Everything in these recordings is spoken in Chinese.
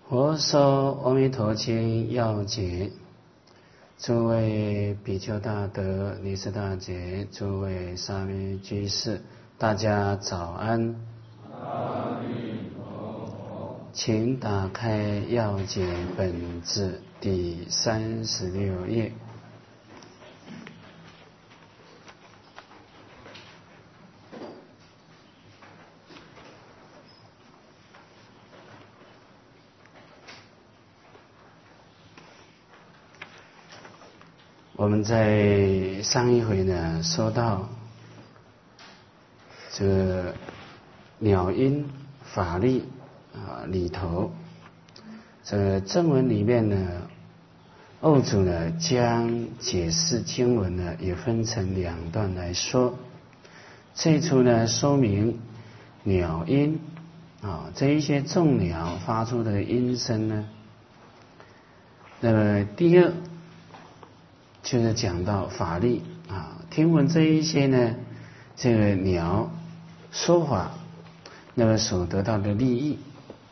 我说阿弥陀经要解，诸位比丘大德、尼师大姐、诸位沙弥居士，大家早安。 阿弥陀佛。 请打开要解本子第36页。我们在上一回呢说到这个鸟音法力里头，这个正文里面呢，欧主呢将解释经文呢也分成两段来说。这一处呢说明鸟音这一些众鸟发出的音声呢，那么第二就是讲到法力听闻这一些呢，这个鸟说法，那么所得到的利益。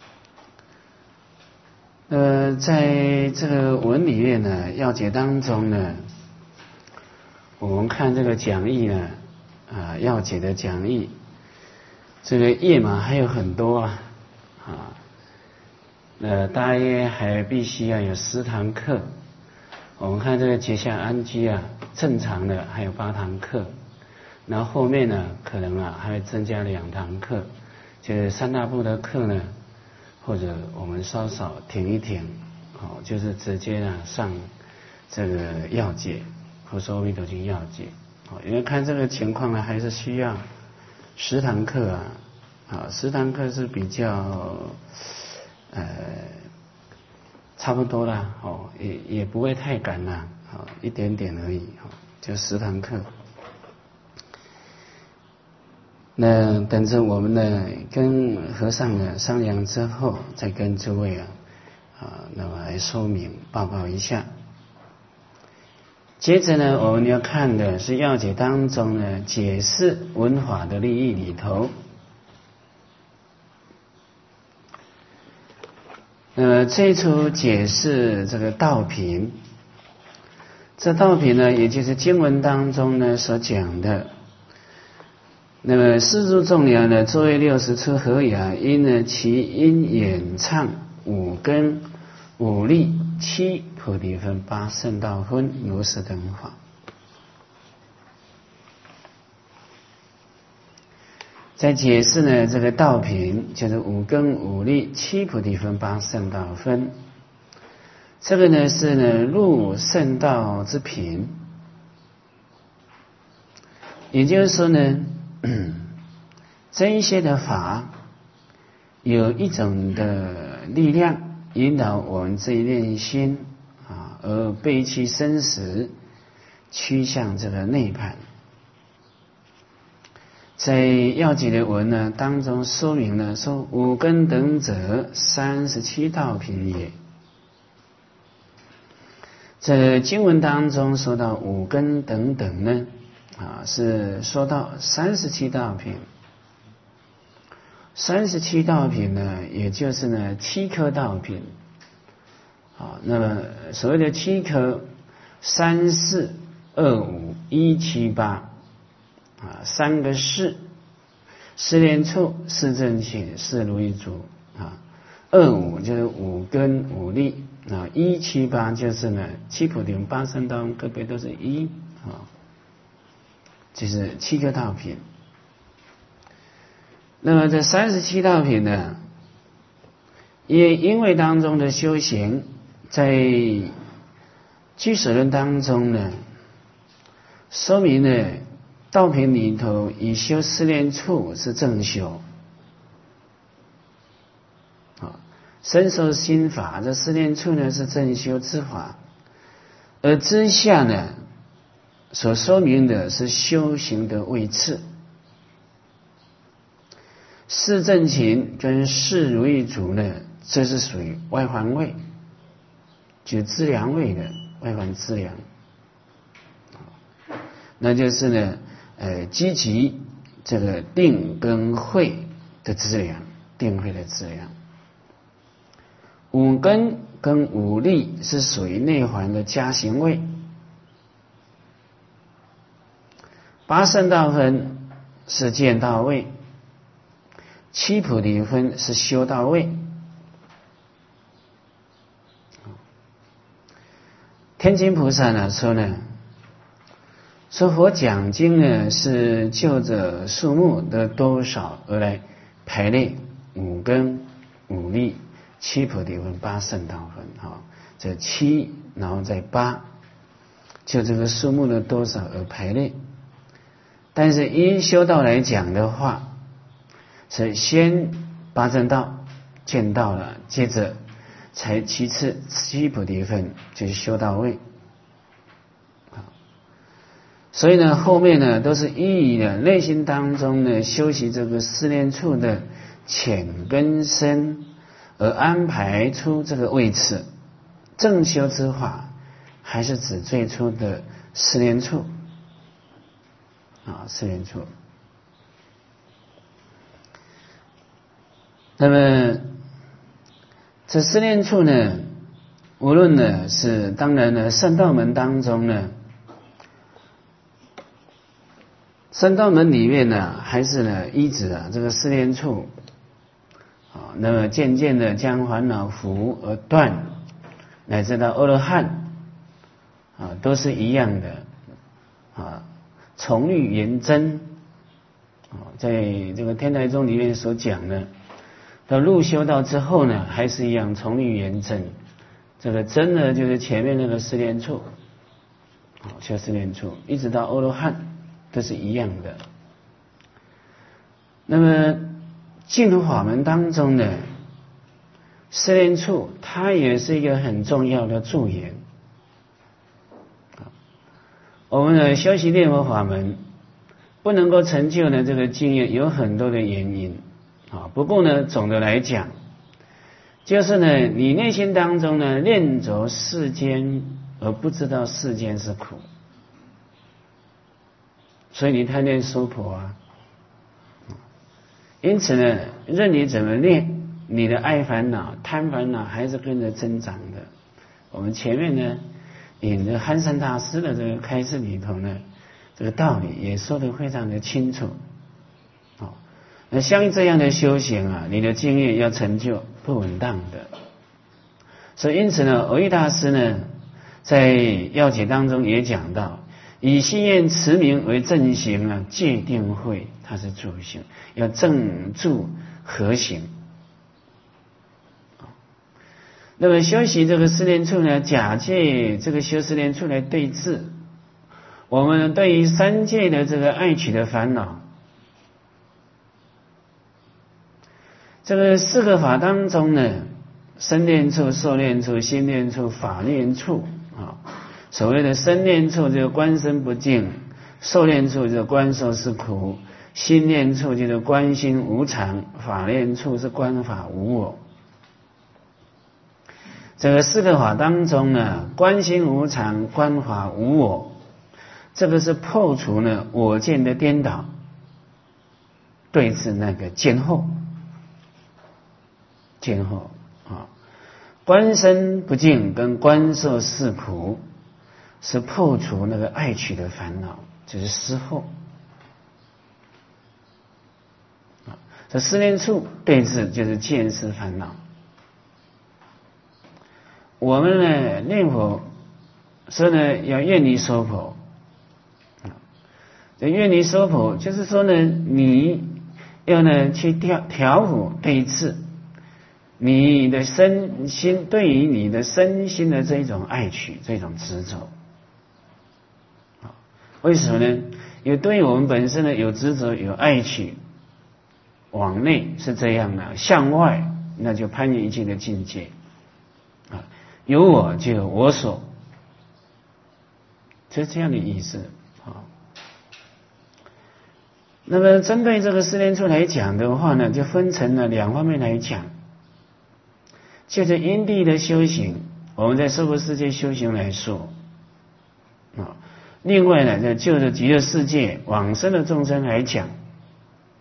在这个文里面呢，要解当中呢，我们看这个讲义呢，要解的讲义，这个页码还有很多大约还必须要有10堂课。我们看这个结下安居正常的还有8堂课，然后后面呢可能还会增加2堂课，就是3大部的课呢，或者我们稍稍停一停，就是直接上这个要解，或说阿弥陀经要解，因为看这个情况呢，还是需要10堂课10堂课是比较差不多啦，也不会太赶啦，一点点而已，就10堂课。那等着我们呢跟和尚呢商量之后，再跟诸位那么来说明报告一下。接着呢，我们要看的是要解当中呢解释文法的利益里头。这一处解释这个道品，这道品呢，也就是经文当中呢所讲的。那么四诸众鸟呢，作为60出和雅音呢，其音演唱5根5力7菩提分8圣道分如是等法。在解释呢这个道品，就是5根5力7菩提分8圣道分，这个呢是呢入圣道之品，也就是说呢这一些的法有一种的力量引导我们这一念心而背弃生死，趋向这个内槃。在要解的文呢当中说明了说5根等者37道品也。这经文当中说到5根等等呢是说到37道品。37道品呢也就是呢7颗道品那么所谓的7颗3、4、2、5、1、7、83个4连处4正气4如意足2、5就是5根5力1、7、8就是呢7菩提8圣道个别都是1就是7个道品。那么这37道品呢，也因为当中的修行，在俱舍论当中呢，说明了道品里头以修4念处是正修身受心法，这4念处呢是正修之法，而之下呢所说明的是修行的位次。4正勤跟4如意足呢，这是属于外环位，就是资粮位的外环资粮，那就是呢积极这个定跟慧的资粮，定慧的资粮。5 五根跟五力是属于内环的加行位，八圣道分是见道位，七菩提分是修道位。天津菩萨呢说佛讲经呢是就着数目的多少而来排列五根、五力、七菩提分、八圣道分，这七然后再八，就这个数目的多少而排列。但是依修道来讲的话，是先八正道见到了，接着才其次七菩提分就是修道位。所以呢，后面呢都是依以内心当中呢修习这个四念处的浅根深而安排出这个位次。正修之法还是指最初的四念处四念处。那么这四念处呢，无论呢是当然呢圣道门当中呢，圣道门里面呢还是呢依止这个四念处那么渐渐的将烦恼伏而断，乃至到阿罗汉都是一样的从律圆真在这个天台宗里面所讲的，到入修道之后呢还是一样从律圆真。这个真呢就是前面那个四念处修四念处一直到阿罗汉都是一样的。那么净土法门当中呢，四念处它也是一个很重要的助缘。我们的修习念佛法门不能够成就呢这个境界，有很多的原因不过呢总的来讲，就是呢你内心当中呢念着世间而不知道世间是苦，所以你贪恋娑婆因此呢任你怎么念，你的爱烦恼贪烦恼还是跟着增长的。我们前面呢引着憨山大师的这个开示里头呢，这个道理也说得非常的清楚那像这样的修行你的境界要成就不稳当的。所以因此呢蕅益大师呢在要解当中也讲到，以信愿持名为正行戒定慧它是助行，要正助合行。那么修习这个四念处呢，假借这个修四念处来对治我们对于三界的这个爱取的烦恼。这个四个法当中呢，身念处、受念处、心念处、法念处所谓的身念处就是观身不净，受念处就是观受是苦，心念处就是观心无常，法念处是观法无我。这个四个法当中呢，观心无常、观法无我，这个是破除呢我见的颠倒，对治那个见后观身不净跟观受是苦，是破除那个爱取的烦恼，就是思后这四念处对治就是见思烦恼。我们呢念佛说呢要愿离娑婆这愿离娑婆就是说呢你要呢去调伏对治你的身心，对于你的身心的这种爱取这种执着为什么呢？因为对于我们本身呢有执着有爱取，往内是这样的，向外那就攀缘一切的境界有我就有我所，就是这样的意思那么针对这个四念处来讲的话呢，就分成了两方面来讲。就着因地的修行，我们在娑婆世界修行来说另外呢就着极乐世界往生的众生来讲，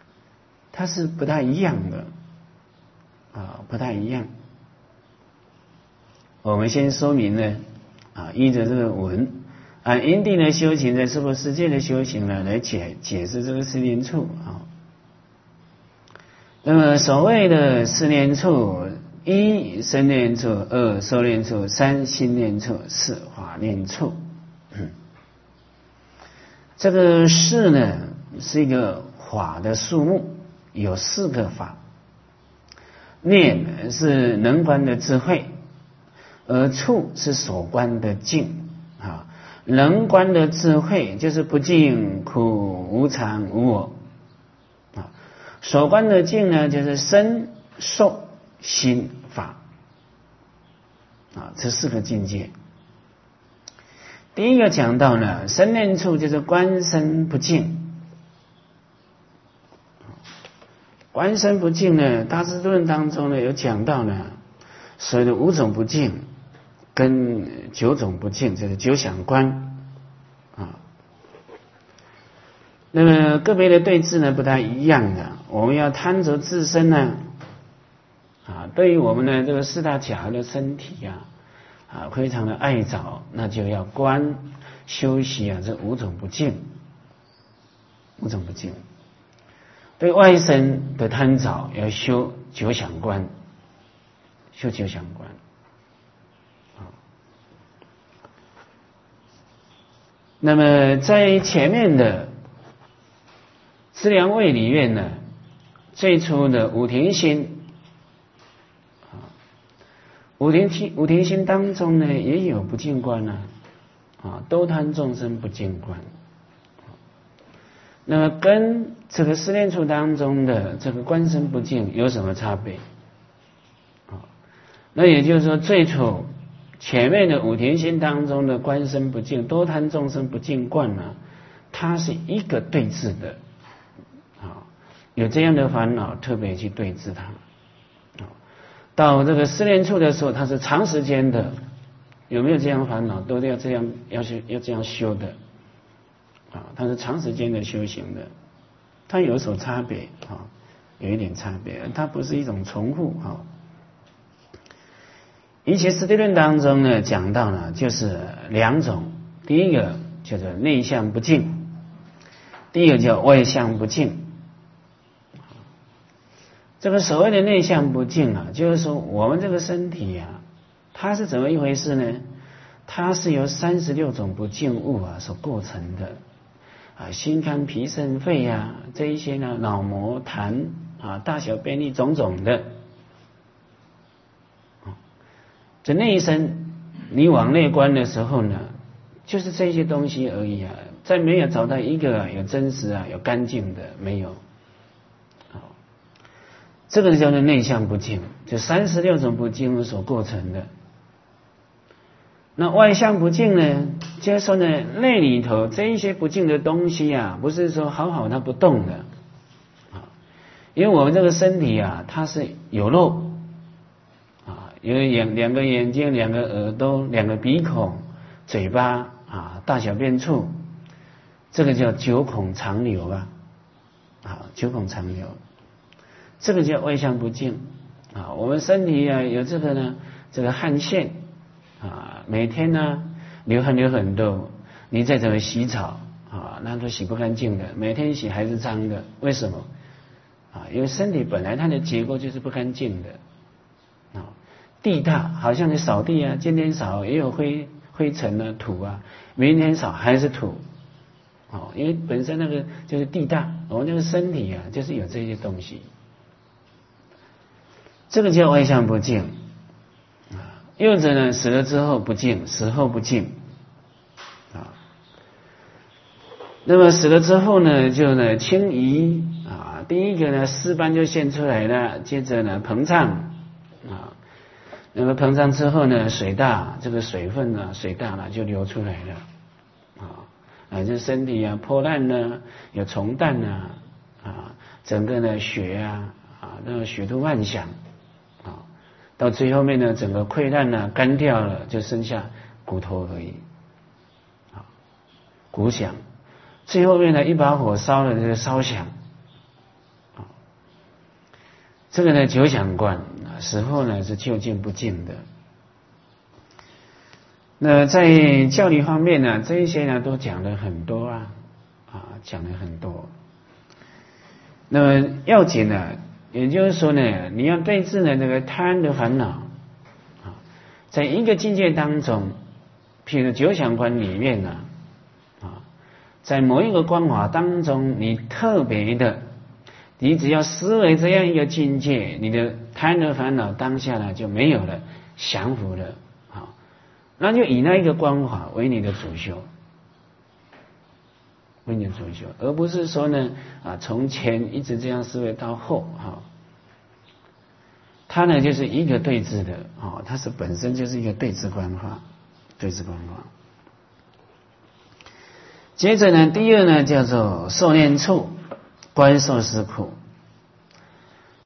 它是不太一样的不太一样。 我们先说明呢，依着这个文，按因地的修行的娑婆世界的修行呢，来解释这个四念处啊。那么所谓的四念处，一身念处，二受念处，三心念处，四法念处。这个四呢是一个法的数目，有四个法。念是能观的智慧，而处是所观的境啊。能观的智慧就是不净、苦、无常、无我啊。所观的境呢，就是身、受、心、法啊，这四个境界。第一个讲到呢，身念处就是观身不净。观身不净呢，大智论当中呢有讲到呢，所谓的五种不净跟九种不净，就是九想观啊。那么个别的对治呢不太一样的，我们要贪着自身呢，对于我们的这个四大假的身体非常的爱着，那就要观修习这五种不净，五种不净。对外身的贪着要修九想观，修九想观。那么在前面的资粮位里面呢，最初的五停心，五停心当中呢也有不净观都贪众生不净观。那么跟这个四念处当中的这个观身不净有什么差别？那也就是说，最初前面的五停心当中的观身不净、多贪众生不净观它是一个对治的有这样的烦恼，特别去对治它。到这个四念处的时候，它是长时间的，有没有这样烦恼，都要这样要这样修的。它是长时间的修行的，它有所差别有一点差别，它不是一种重复以前实地论当中呢讲到呢，就是两种，第一个叫做内向不净，第一个叫外向不净。这个所谓的内向不净就是说我们这个身体它是怎么一回事呢？它是由36种不净物所构成的。心肝脾肾肺这一些呢，脑膜痰大小便利种种的这内身你往内观的时候呢，就是这些东西而已再没有找到一个有真实有干净的，没有这个叫做内向不净，就36种不净物所构成的。那外向不净呢，就是说呢，内里头这一些不净的东西不是说好它不动的因为我们这个身体它是有肉有两个眼睛、两个耳朵、两个鼻孔、嘴巴大小便处，这个叫九孔长流九孔长流，这个叫外向不净我们身体有这个呢，这个汗腺每天呢流汗流很多，你再怎么洗澡那都洗不干净的，每天洗还是脏的。为什么因为身体本来它的结构就是不干净的地大，好像你扫地今天扫也有灰尘土明天扫还是土因为本身那个就是地大，我们那个身体就是有这些东西，这个叫外向不净又者呢，死了之后不净，死后不净那么死了之后呢，就呢轻移第一个呢尸斑就现出来了，接着呢膨胀那么膨胀之后呢，水大，这个水分水大了就流出来了这身体破烂呢，有虫蛋整个呢血那个血都万响到最后面呢，整个溃烂干掉了，就剩下骨头而已骨响。最后面呢，一把火烧了，这个烧响这个呢九想观死后呢是究竟不净的那在教理方面呢，这一些呢都讲了很多讲了很多。那么要紧呢，也就是说呢，你要对治呢这个贪的烦恼在一个境界当中，譬如九想观里面呢在某一个观法当中，你特别的，你只要思维这样一个境界，你的贪的烦恼当下呢就没有了，降伏了，那就以那一个观法为你的主修，为你的主修，而不是说呢从前一直这样思维到后它呢就是一个对治的它是本身就是一个对治观法，对治观法。接着呢，第二呢叫做受念处观受思苦